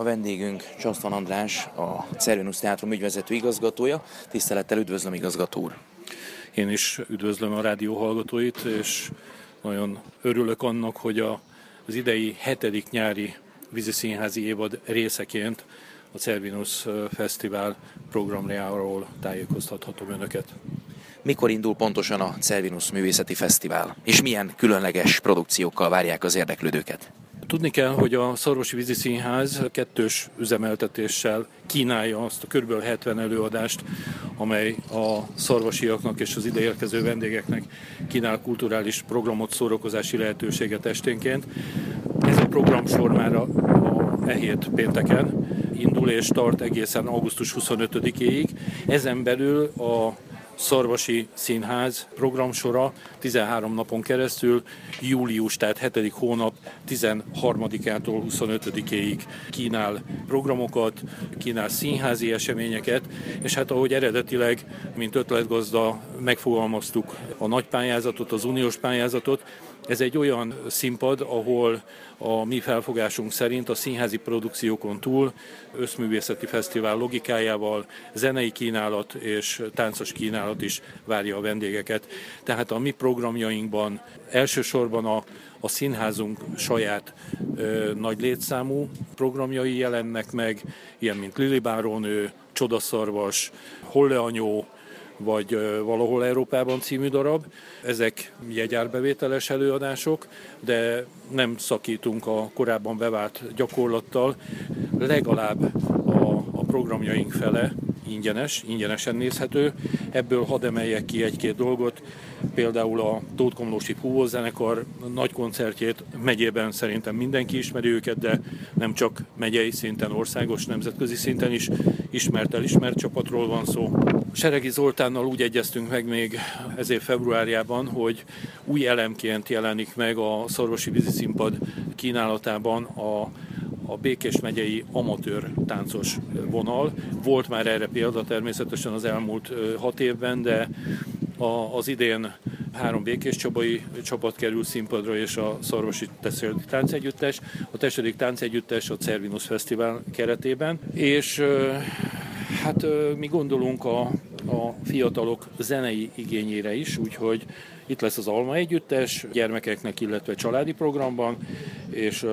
A vendégünk Csasztan András, a Cervinus Teátrum ügyvezető igazgatója. Tisztelettel üdvözlöm, igazgató úr! Én is üdvözlöm a rádió hallgatóit, és nagyon örülök annak, hogy az idei 7. nyári víziszínházi évad részeként a Cervinus Fesztivál programjáról tájékoztathatom önöket. Mikor indul pontosan a Cervinus Művészeti Fesztivál, és milyen különleges produkciókkal várják az érdeklődőket? Tudni kell, hogy a Szarvasi Víziszínház 2. üzemeltetéssel kínálja azt a kb. 70 előadást, amely a szarvasiaknak és az ide érkező vendégeknek kínál kulturális programot, szórakozási lehetőséget esténként. Ez a programsor már e hét pénteken indul és tart egészen augusztus 25-éig. Ezen belül a Szarvasi Színház programsora 13 napon keresztül, július, tehát 7. hónap 13-ától 25-éig kínál programokat, kínál színházi eseményeket, és hát ahogy eredetileg, mint ötletgazda megfogalmaztuk a nagy pályázatot, az uniós pályázatot, ez egy olyan színpad, ahol a mi felfogásunk szerint a színházi produkciókon túl összművészeti fesztivál logikájával zenei kínálat és táncos kínálat is várja a vendégeket. Tehát a mi programjainkban elsősorban a színházunk saját nagy létszámú programjai jelennek meg, ilyen mint Lili Bárónő, Csodaszarvas, Holle-anyó, vagy Valahol Európában című darab. Ezek jegyárbevételes előadások, de nem szakítunk a korábban bevált gyakorlattal. Legalább a programjaink fele ingyenesen nézhető. Ebből hadd emeljek ki egy-két dolgot. Például a Tóth Komlósi Fúvózenekar nagy koncertjét megyében szerintem mindenki ismeri őket, de nem csak megyei szinten, országos, nemzetközi szinten is elismert csapatról van szó. Seregi Zoltánnal úgy egyeztünk meg még ez év februárjában, hogy új elemként jelenik meg a Szarvasi Víziszínpad kínálatában a Békés megyei amatőr táncos vonal. Volt már erre példa természetesen az elmúlt 6 évben, de az idén 3 békéscsabai csapat kerül színpadra, és a Szarvasi Táncegyüttes, a Tesedik Táncegyüttes a Cervinus Fesztivál keretében. És hát mi gondolunk a fiatalok zenei igényére is, úgyhogy itt lesz az Alma Együttes gyermekeknek, illetve családi programban, és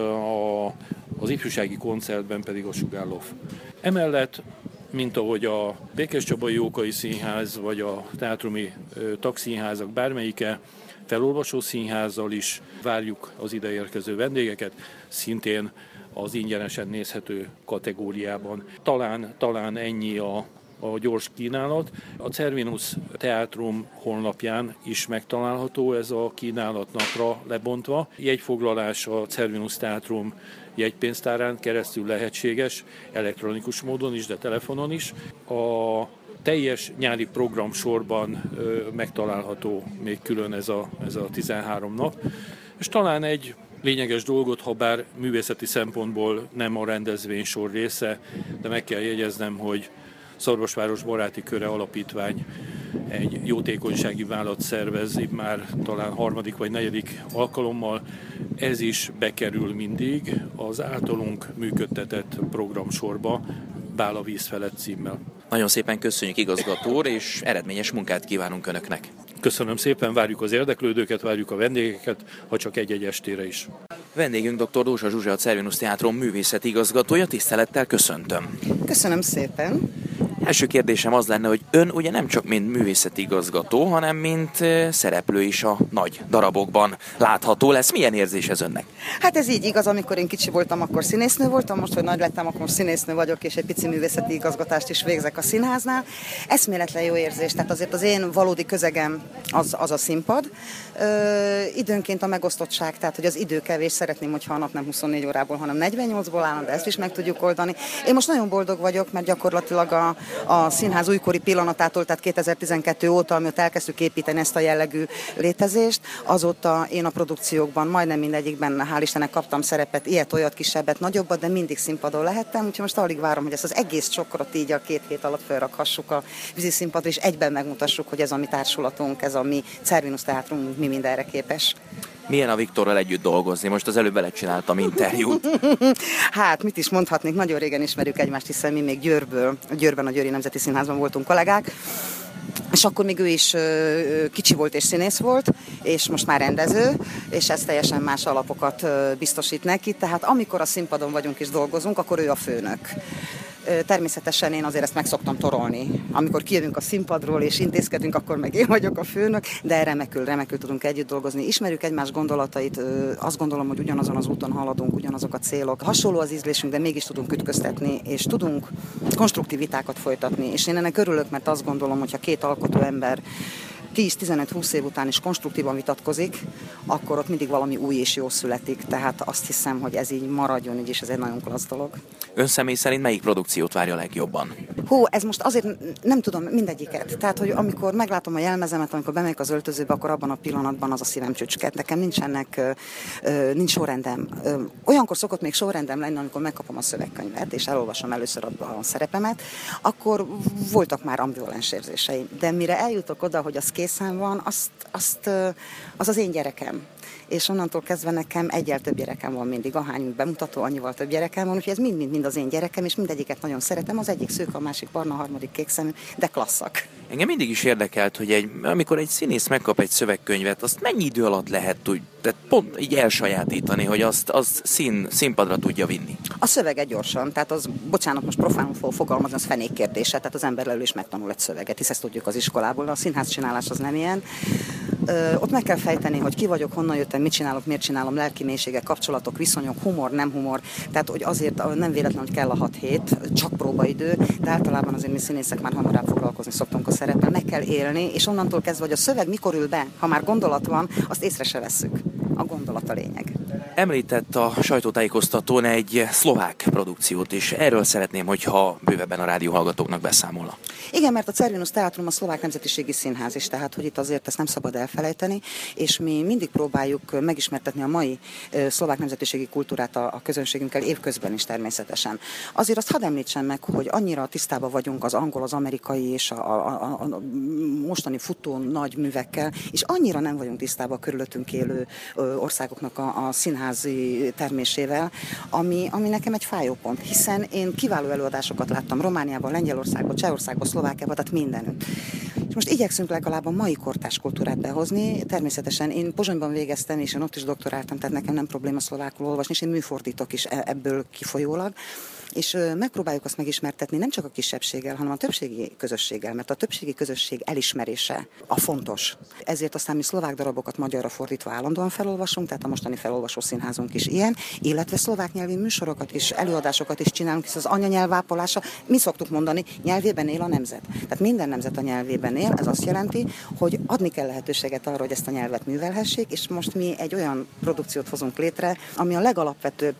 az ifjúsági koncertben pedig a Sugárlov. Emellett, mint ahogy a Békéscsabai Jókai Színház, vagy a teátrumi tagszínházak bármelyike, felolvasó színházzal is várjuk az ide érkező vendégeket, szintén az ingyenesen nézhető kategóriában. Talán ennyi a gyors kínálat. A Cervinus Teátrum honlapján is megtalálható ez a kínálat napra lebontva. Jegyfoglalás a Cervinus Teátrum jegypénztárán keresztül lehetséges, elektronikus módon is, de telefonon is. A teljes nyári programsorban megtalálható még külön ez a 13 nap. És talán egy lényeges dolgot, ha bár művészeti szempontból nem a rendezvénysor része, de meg kell jegyeznem, hogy Szarvasváros Baráti Köre Alapítvány egy jótékonysági vállalat szervez, már talán 3. vagy 4. alkalommal. Ez is bekerül mindig az általunk működtetett programsorba, Bál a víz felett címmel. Nagyon szépen köszönjük, igazgató úr, és eredményes munkát kívánunk Önöknek. Köszönöm szépen, várjuk az érdeklődőket, várjuk a vendégeket, ha csak egy-egy estére is. Vendégünk dr. Dózsa Zsuzsa, a Cervinus Teátrum művészeti igazgatója, tisztelettel köszöntöm. Köszönöm szépen. Első kérdésem az lenne, hogy ön ugye nem csak mint művészeti igazgató, hanem mint szereplő is a nagy darabokban látható lesz. Milyen érzés ez önnek? Hát ez így igaz, amikor én kicsi voltam, akkor színésznő voltam, most, hogy nagy lettem, akkor most színésznő vagyok, és egy pici művészeti igazgatást is végzek a színháznál. Eszméletlen jó érzés, tehát azért az én valódi közegem az a színpad. Időnként a megosztottság, tehát hogy az idő kevés, szeretném, hogyha a nap nem 24 órából, hanem 48-ból állna, de ezt is meg tudjuk oldani. Én most nagyon boldog vagyok, mert gyakorlatilag a színház újkori pillanatától, tehát 2012 óta, amióta elkezdtük építeni ezt a jellegű létezést, azóta én a produkciókban majdnem mindegyikben, hál' Istennek kaptam szerepet, ilyet, olyat, kisebbet, nagyobbat, de mindig színpadon lehettem, úgyhogy most alig várom, hogy ezt az egész csokrot így a 2 hét alatt felrakhassuk a víziszínpadra, és egyben megmutassuk, hogy ez a mi társulatunk, ez a mi Cervinus Teátrum, mi mindenre képes. Milyen a Viktorral együtt dolgozni? Most az előbb belecsináltam interjút. Hát, mit is mondhatnék, nagyon régen ismerjük egymást, hiszen mi még Győrben a Győri Nemzeti Színházban voltunk kollégák, és akkor még ő is kicsi volt és színész volt, és most már rendező, és ez teljesen más alapokat biztosít neki, tehát amikor a színpadon vagyunk és dolgozunk, akkor ő a főnök. Természetesen én azért ezt meg szoktam torolni. Amikor kijövünk a színpadról és intézkedünk, akkor meg én vagyok a főnök, de remekül tudunk együtt dolgozni. Ismerjük egymás gondolatait, azt gondolom, hogy ugyanazon az úton haladunk, ugyanazok a célok. Hasonló az ízlésünk, de mégis tudunk ütköztetni, és tudunk konstruktív vitákat folytatni. És én ennek örülök, mert azt gondolom, hogy ha két alkotó ember 10-15-20 év után is konstruktívan vitatkozik, akkor ott mindig valami új és jó születik. Tehát azt hiszem, hogy ez így maradjon, így is ez egy nagyon klassz dolog. Ön személy szerint melyik produkciót várja legjobban? Ez most azért nem tudom mindegyiket. Tehát, hogy amikor meglátom a jelmezemet, amikor bemegyek az öltözőbe, akkor abban a pillanatban az a szívem csücsket. Nekem nincs sorrendem. Olyankor szokott még sorrendem lenni, amikor megkapom a szövegkönyvet, és elolvasom először a szerepemet, akkor voltak már ambivalens érzéseim. De mire eljutok oda, hogy az készen van, az én gyerekem. És onnantól kezdve nekem egyel több gyerekem van mindig, ahány bemutató, annyival több gyerekem van, úgyhogy ez mind az én gyerekem, és mindegyiket nagyon szeretem, az egyik szőke, a másik barna, a harmadik kékszemű, de klasszak. Engem mindig is érdekelt, hogy amikor egy színész megkap egy szövegkönyvet, azt mennyi idő alatt lehet tehát pont így elsajátítani, hogy azt színpadra tudja vinni? A szöveget gyorsan, tehát az, bocsánat, most profánul fog fogalmazni, az fenék kérdése, tehát az ember leül és megtanul egy szöveget, hisz ezt tudjuk az iskolából, a színházcsinálás az nem ilyen. Ott meg kell fejteni, hogy ki vagyok, honnan jöttem, mit csinálok, miért csinálom, lelki mélységek, kapcsolatok, viszonyok, humor, nem humor. Tehát, hogy azért nem véletlen, hogy kell a 6 hét, csak próbaidő, de általában azért mi színészek már hamarabb foglalkozni szoktunk a szereppel, meg kell élni, és onnantól kezdve, hogy a szöveg mikor ül be, ha már gondolat van, azt észre se vesszük. A gondolat a lényeg. Említett a sajtótájékoztatón egy szlovák produkciót is. Erről szeretném, hogyha bővebben a rádióhallgatóknak beszámolna. Igen, mert a Cervinus Teátrum a szlovák nemzetiségi színház is, tehát hogy itt azért ezt nem szabad elfelejteni, és mi mindig próbáljuk megismertetni a mai szlovák nemzetiségi kultúrát a közönségünkkel, évközben is természetesen. Azért azt hadd említsem meg, hogy annyira tisztában vagyunk az angol, az amerikai és a mostani futó nagy művekkel, és annyira nem vagyunk tisztában a körülöttünk élő országoknak a színházi termésével, ami nekem egy fájópont, hiszen én kiváló előadásokat láttam Romániában, Lengyelországban, Csehországban, Szlovákiában, tehát mindenütt. És most igyekszünk legalább a mai kortárs kultúrát behozni. Természetesen én Pozsonyban végeztem, és én ott is doktoráltam, tehát nekem nem probléma szlovákul olvasni, és én műfordítok is ebből kifolyólag. És megpróbáljuk azt megismertetni nem csak a kisebbséggel, hanem a többségi közösséggel, mert a többségi közösség elismerése a fontos. Ezért aztán mi szlovák darabokat magyarra fordítva állandóan felolvasunk, tehát a mostani felolvasó színházunk is ilyen, illetve szlovák nyelvi műsorokat is, előadásokat is csinálunk, hisz az anyanyelv ápolása, mi szoktuk mondani, nyelvében él a nemzet. Tehát minden nemzet a nyelvében él, ez azt jelenti, hogy adni kell lehetőséget arra, hogy ezt a nyelvet művelhessék, és most mi egy olyan produkciót hozunk létre, ami a legalapvetőbb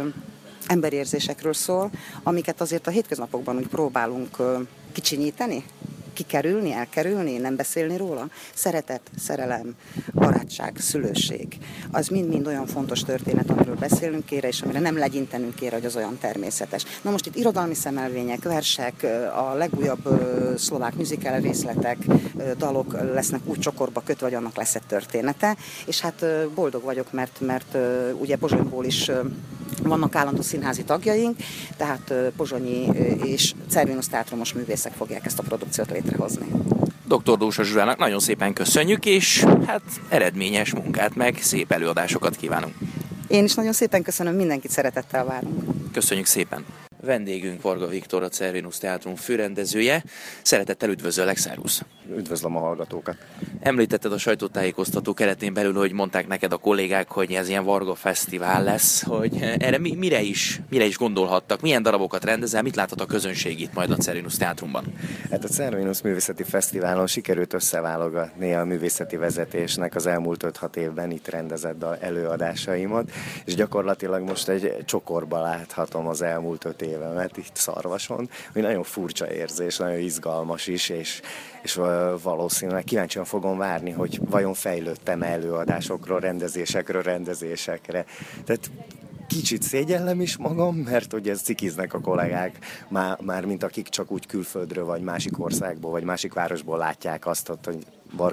emberérzésekről szól, amiket azért a hétköznapokban úgy próbálunk kicsinyíteni, kikerülni, elkerülni, nem beszélni róla. Szeretet, szerelem, barátság, szülőség. Az mind-mind olyan fontos történet, amiről beszélnünk kéne, és amire nem legyintenünk kéne, hogy az olyan természetes. Na most itt irodalmi szemelvények, versek, a legújabb szlovák musical részletek, dalok lesznek úgy csokorba kötve, hogy annak lesz egy története, és hát boldog vagyok, mert ugye Pozsonyból is vannak állandó színházi tagjaink, tehát pozsonyi és Cervinus teátrumos művészek fogják ezt a produkciót létrehozni. Dr. Dósa Zsuzsának nagyon szépen köszönjük, és hát eredményes munkát, meg szép előadásokat kívánunk. Én is nagyon szépen köszönöm, mindenkit szeretettel várunk. Köszönjük szépen! Vendégünk Varga Viktor, a Cervinus Teátrum főrendezője. Szeretettel üdvözöllek, szervusz! Üdvözlöm a hallgatókat! Említetted a sajtótájékoztató keretén belül, hogy mondták neked a kollégák, hogy ez ilyen Varga Fesztivál lesz, hogy erre mire is gondolhattak, milyen darabokat rendezel, mit láthat a közönség itt majd a Cervinus Teátrumban? Hát a Cervinus Művészeti Fesztiválon sikerült összeválogatni a művészeti vezetésnek az elmúlt 5-6 évben itt rendezett előadásaimat, és gyakorlatilag most egy csokorba láthatom az elmúlt 5 évemet itt Szarvason, ami nagyon furcsa érzés, nagyon izgalmas is, és valószínűleg kíváncsian fogom várni, hogy vajon fejlődtem előadásokról, rendezésekre. Tehát Kicsit szégyellem is magam, mert ugye cikiznek a kollégák, már mint akik csak úgy külföldről, vagy másik országból, vagy másik városból látják azt, hogy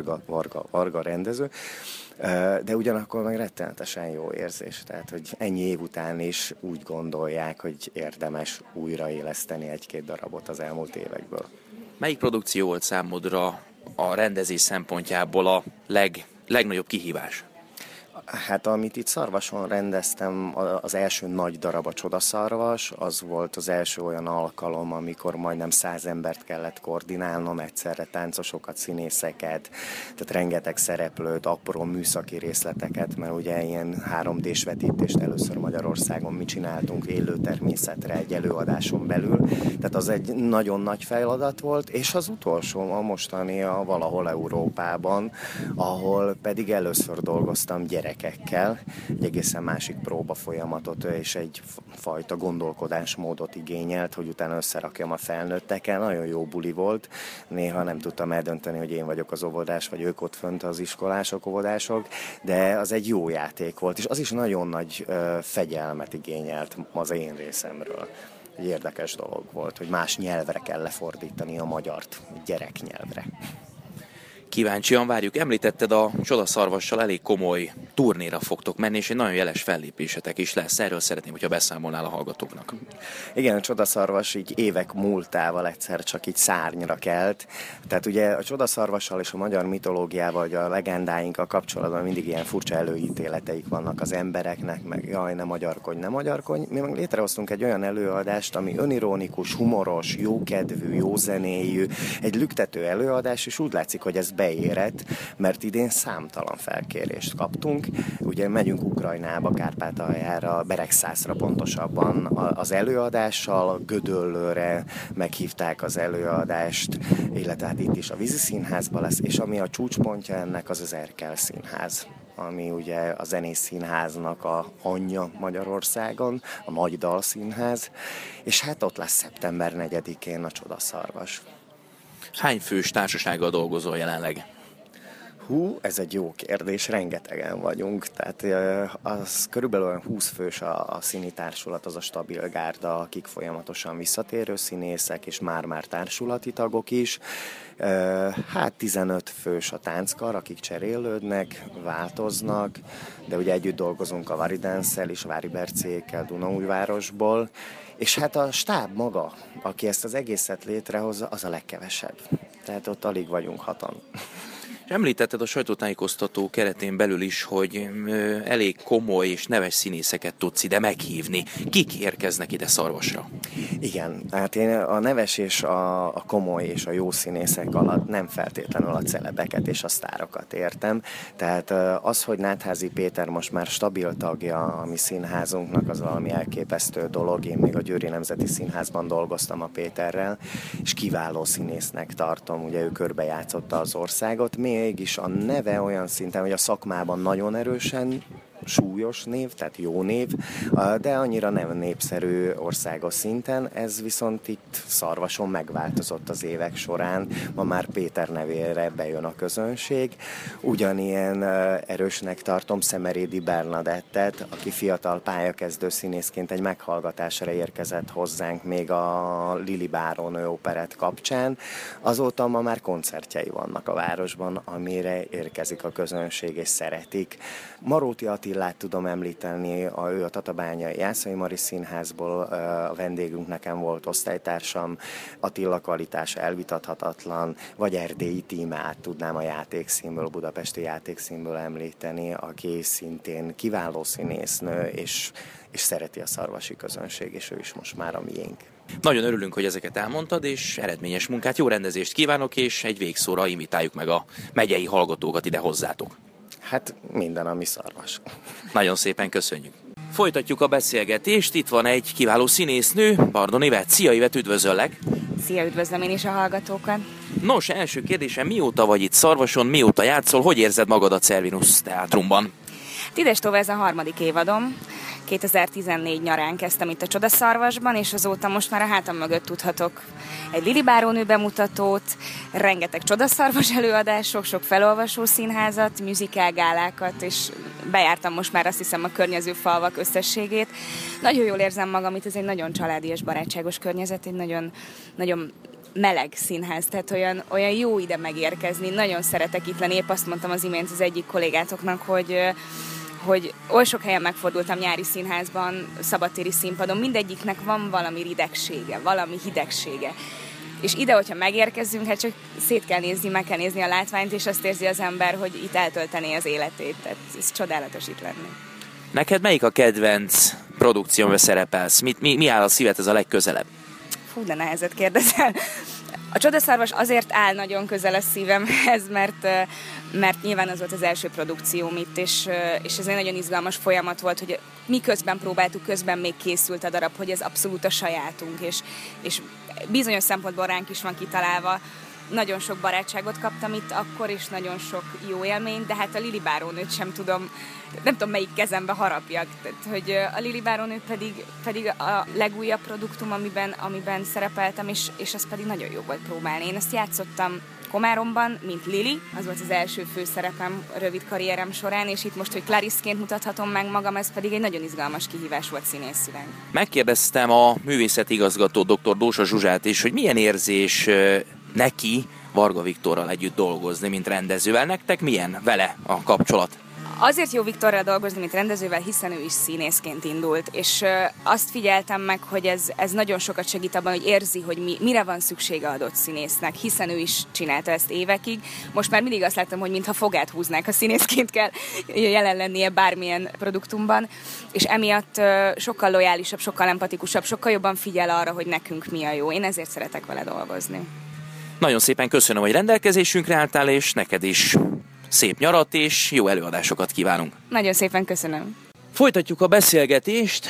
Varga rendező. De ugyanakkor meg rettenetesen jó érzés. Tehát, hogy ennyi év után is úgy gondolják, hogy érdemes újraéleszteni egy-két darabot az elmúlt évekből. Melyik produkció volt számodra a rendezés szempontjából a legnagyobb kihívás? Hát amit itt Szarvason rendeztem, az első nagy darab a Csodaszarvas, az volt az első olyan alkalom, amikor majdnem 100 embert kellett koordinálnom, egyszerre táncosokat, színészeket, tehát rengeteg szereplőt, apró műszaki részleteket, mert ugye ilyen 3D-s vetítést először Magyarországon mi csináltunk élő természetre egy előadáson belül, tehát az egy nagyon nagy feladat volt, és az utolsó a mostani a Valahol Európában, ahol pedig először dolgoztam gyerekekkel, egy egészen másik próba folyamatot és egyfajta gondolkodásmódot igényelt, hogy utána összerakjam a felnőttekkel. Nagyon jó buli volt, néha nem tudtam eldönteni, hogy én vagyok az óvodás, vagy ők ott fönt az iskolások, óvodások, de az egy jó játék volt, és az is nagyon nagy fegyelmet igényelt az én részemről. Egy érdekes dolog volt, hogy más nyelvre kell lefordítani a magyart, gyereknyelvre. Kíváncsian várjuk. Említetted, a Csodaszarvassal elég komoly turnéra fogtok menni, és egy nagyon jeles fellépésetek is lesz. Erről szeretném, hogyha beszámolnál a hallgatóknak. Igen, a Csodaszarvas így évek múltával egyszer csak így szárnyra kelt. Tehát ugye a Csodaszarvassal és a magyar mitológiával, vagy a legendáinkkal kapcsolatban mindig ilyen furcsa előítéleteik vannak az embereknek, meg jaj, ne magyarkodj. Mi meg létrehoztunk egy olyan előadást, ami önironikus, humoros, jókedvű, józenéjű, egy lüktető előadás, és úgy látszik, hogy ez beérett, mert idén számtalan felkérést kaptunk. Ugye megyünk Ukrajnába, Kárpátaljára, Beregszászra pontosabban az előadással, Gödöllőre meghívták az előadást, illetve hát itt is a Vízi Színházban lesz, és ami a csúcspontja ennek az Erkel Színház, ami ugye a Zenész Színháznak a anyja Magyarországon, a Nagy Dalszínház, és hát ott lesz szeptember 4-én a Csodaszarvas. Hány fős társasággal dolgozol jelenleg? Ez egy jó kérdés, rengetegen vagyunk, tehát az körülbelül 20 fős a színi társulat, az a stabil gárda, akik folyamatosan visszatérő színészek, és már társulati tagok is. 15 fős a tánckar, akik cserélődnek, változnak, de ugye együtt dolgozunk a Varidance-szel és Vári Bercékkel Dunaújvárosból, és hát a stáb maga, aki ezt az egészet létrehozza, az a legkevesebb. Tehát ott alig vagyunk 6-an. Említetted a sajtótájékoztató keretén belül is, hogy elég komoly és neves színészeket tudsz ide meghívni. Kik érkeznek ide Szarvasra? Igen, hát én a neves és a komoly és a jó színészek alatt nem feltétlenül a celebeket és a sztárokat értem. Tehát az, hogy Nátházi Péter most már stabil tagja a mi színházunknak, az valami elképesztő dolog. Én még a Győri Nemzeti Színházban dolgoztam a Péterrel, és kiváló színésznek tartom, ugye ő körbejátszotta az országot. Mégis a neve olyan szinten, hogy a szakmában nagyon erősen súlyos név, tehát jó név, de annyira nem népszerű országos szinten, ez viszont itt Szarvason megváltozott az évek során, ma már Péter nevére bejön a közönség. Ugyanilyen erősnek tartom Szemerédi Bernadettet, aki fiatal pályakezdő színészként egy meghallgatásra érkezett hozzánk még a Lili Bárónő operett kapcsán. Azóta ma már koncertjei vannak a városban, amire érkezik a közönség és szeretik. Maróti Attillát tudom említeni, ő a Tatabányai Jászai Mari Színházból, a vendégünk nekem volt osztálytársam, Attila kvalitása elvitathatatlan, vagy Erdélyi Tímát tudnám a játékszínből, a budapesti játékszínből említeni, aki szintén kiváló színésznő, és szereti a szarvasi közönség, és ő is most már a miénk. Nagyon örülünk, hogy ezeket elmondtad, és eredményes munkát, jó rendezést kívánok, és egy végszóra invitáljuk meg a megyei hallgatókat ide hozzátok. Hát minden, ami Szarvas. Nagyon szépen köszönjük. Folytatjuk a beszélgetést, itt van egy kiváló színésznő, Bardon Ivett. Szia Ivett, üdvözöllek! Szia, üdvözlöm én is a hallgatókat! Nos, első kérdésem, mióta vagy itt Szarvason, mióta játszol, hogy érzed magad a Cervinus Teátrumban? Idestova ez a 3. évadom. 2014 nyarán kezdtem itt a Csodaszarvasban, és azóta most már a hátam mögött tudhatok egy Lili bárónő bemutatót, rengeteg Csodaszarvas előadás, sok felolvasó színházat, musical gálákat, és bejártam most már azt hiszem a környező falvak összességét. Nagyon jól érzem magam, itt ez egy nagyon családi és barátságos környezet, egy nagyon, nagyon meleg színház, tehát olyan jó ide megérkezni. Nagyon szeretek itt lenni, épp azt mondtam az imént az egyik kollégátoknak, hogy oly sok helyen megfordultam nyári színházban, szabadtéri színpadon, mindegyiknek van valami ridegsége, valami hidegsége. És ide, hogyha megérkezzünk, hát csak szét kell nézni, meg kell nézni a látványt, és azt érzi az ember, hogy itt eltöltené az életét. Tehát ez csodálatos itt lenni. Neked melyik a kedvenc produkció, amiben szerepelsz? Mi áll a szívet ez a legközelebb? Fú, de nehezet kérdezel. A Csodaszarvas azért áll nagyon közel a szívemhez, mert nyilván az volt az első produkcióm itt, és ez egy nagyon izgalmas folyamat volt, hogy miközben próbáltuk, közben még készült a darab, hogy ez abszolút a sajátunk, és bizonyos szempontból ránk is van kitalálva. Nagyon sok barátságot kaptam itt akkor, és nagyon sok jó élményt, de hát a Lili bárónőt sem tudom, nem tudom melyik kezembe harapjak. Tehát, hogy a Lili bárónő pedig a legújabb produktum, amiben szerepeltem, és az pedig nagyon jó volt próbálni. Én ezt játszottam Komáromban, mint Lili, az volt az első főszerepem rövid karrierem során, és itt most, hogy Clarice-ként mutathatom meg magam, ez pedig egy nagyon izgalmas kihívás volt színészileg. Megkérdeztem a művészeti igazgató dr. Dósa Zsuzsát is, hogy milyen érzés neki Varga Viktorral együtt dolgozni, mint rendezővel. Nektek milyen vele a kapcsolat? Azért jó Viktorral dolgozni, mint rendezővel, hiszen ő is színészként indult, és azt figyeltem meg, hogy ez nagyon sokat segít abban, hogy érzi, hogy mire van szüksége adott színésznek, hiszen ő is csinálta ezt évekig. Most már mindig azt látom, hogy mintha fogát húznák, ha színészként kell jelen lennie bármilyen produktumban, és emiatt sokkal lojálisabb, sokkal empatikusabb, sokkal jobban figyel arra, hogy nekünk mi a jó. Én ezért szeretek vele dolgozni. Nagyon szépen köszönöm, hogy rendelkezésünkre álltál, és neked is szép nyarat és jó előadásokat kívánunk. Nagyon szépen köszönöm. Folytatjuk a beszélgetést,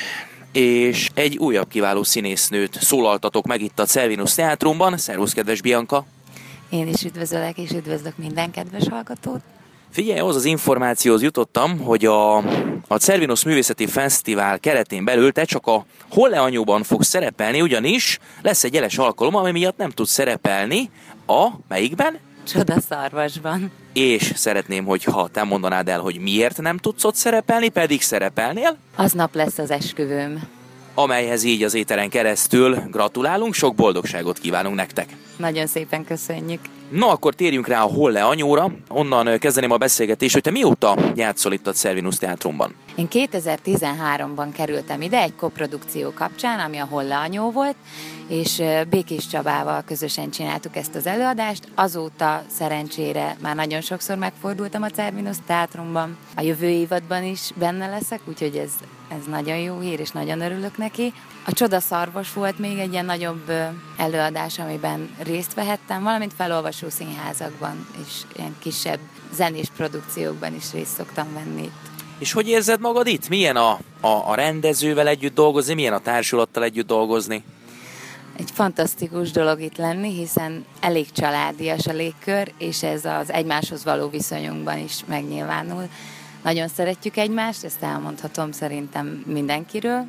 és egy újabb kiváló színésznőt szólaltatok meg itt a Cervinus Teátrumban. Szervusz, kedves Bianca! Én is üdvözöllek, és üdvözlök minden kedves hallgatót. Figyelj, ahhoz az információhoz jutottam, hogy a Cervinus Művészeti Fesztivál keretén belül te csak a Holle Anyóban fogsz szerepelni, ugyanis lesz egy jeles alkalom, ami miatt nem tudsz szerepelni melyikben? Csodaszarvasban. És szeretném, hogyha te mondanád el, hogy miért nem tudsz ott szerepelni, pedig szerepelnél. Aznap lesz az esküvőm. Amelyhez így az éteren keresztül gratulálunk, sok boldogságot kívánunk nektek. Nagyon szépen köszönjük. No, akkor térjünk rá a Holle Anyóra. Onnan kezdeném a beszélgetést, hogy te mióta játszol itt a Cervinus Teátrumban? Én 2013-ban kerültem ide egy koprodukció kapcsán, ami a Holle Anyó volt, és Békés Csabával közösen csináltuk ezt az előadást. Azóta szerencsére már nagyon sokszor megfordultam a Cervinus Teátrumban. A jövő évadban is benne leszek, úgyhogy ez nagyon jó hír, és nagyon örülök neki. A Csodaszarvas volt még egy ilyen nagyobb előadás, amiben részt vehettem, valamint felolvasó színházakban, és ilyen kisebb zenés produkciókban is részt szoktam venni itt. És hogy érzed magad itt? Milyen a rendezővel együtt dolgozni, milyen a társulattal együtt dolgozni? Egy fantasztikus dolog itt lenni, hiszen elég családias a légkör, és ez az egymáshoz való viszonyunkban is megnyilvánul. Nagyon szeretjük egymást, ezt elmondhatom szerintem mindenkiről,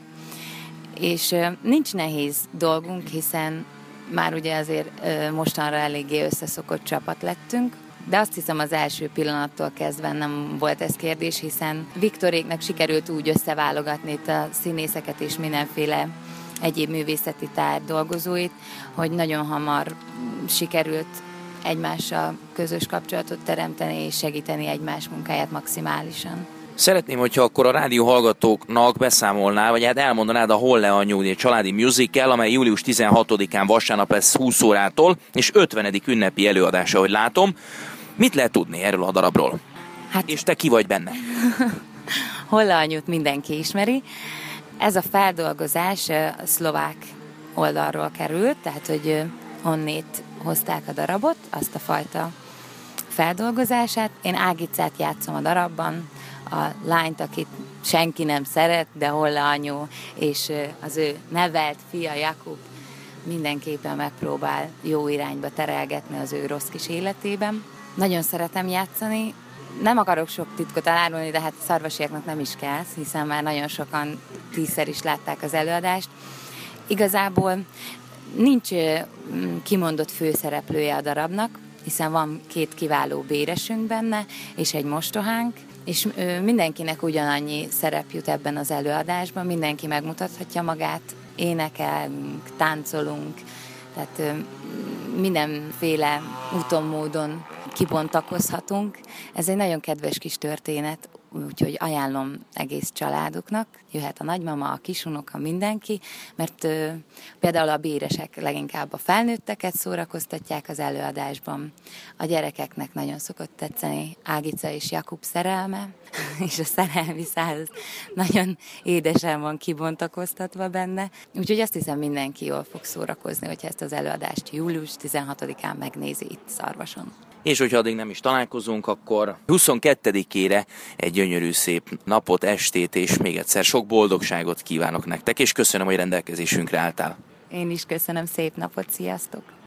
és nincs nehéz dolgunk, hiszen már ugye azért mostanra eléggé összeszokott csapat lettünk, de azt hiszem az első pillanattól kezdve nem volt ez kérdés, hiszen Viktoréknak sikerült úgy összeválogatni itt a színészeket és mindenféle egyéb művészeti tárgy dolgozóit, hogy nagyon hamar sikerült egymással közös kapcsolatot teremteni és segíteni egymás munkáját maximálisan. Szeretném, hogyha akkor a rádió hallgatóknak beszámolnál, vagy hát elmondanád a Holle Anyó, egy családi musical, amely július 16-án vasárnap lesz 20 órától, és 50. ünnepi előadása, ahogy látom. Mit lehet tudni erről a darabról? Hát, és te ki vagy benne? Holle Anyót mindenki ismeri. Ez a feldolgozás a szlovák oldalról került, tehát hogy onnét hozták a darabot, azt a fajta feldolgozását. Én Ágicát játszom a darabban, a lányt, akit senki nem szeret, de Holle Anyó, és az ő nevelt fia Jakub mindenképpen megpróbál jó irányba terelgetni az ő rossz kis életében. Nagyon szeretem játszani, Nem akarok sok titkot elárulni, de hát szarvasiaknak nem is kell, hiszen már nagyon sokan 10-szer is látták az előadást. Igazából nincs kimondott főszereplője a darabnak, hiszen van 2 kiváló béresünk benne, és egy mostohánk, és mindenkinek ugyanannyi szerep jut ebben az előadásban, mindenki megmutathatja magát, énekelünk, táncolunk, tehát mindenféle úton, módon kibontakozhatunk. Ez egy nagyon kedves kis történet, úgyhogy ajánlom egész családoknak. Jöhet a nagymama, a kisunoka, mindenki, mert például a béresek leginkább a felnőtteket szórakoztatják az előadásban. A gyerekeknek nagyon szokott tetszeni Ágica és Jakub szerelme, és a szerelmi szál nagyon édesen van kibontakoztatva benne. Úgyhogy azt hiszem, mindenki jól fog szórakozni, hogyha ezt az előadást július 16-án megnézi itt Szarvason. És hogyha addig nem is találkozunk, akkor 22-ére egy gyönyörű szép napot, estét, és még egyszer sok boldogságot kívánok nektek, és köszönöm, hogy rendelkezésünkre álltál. Én is köszönöm, szép napot, sziasztok!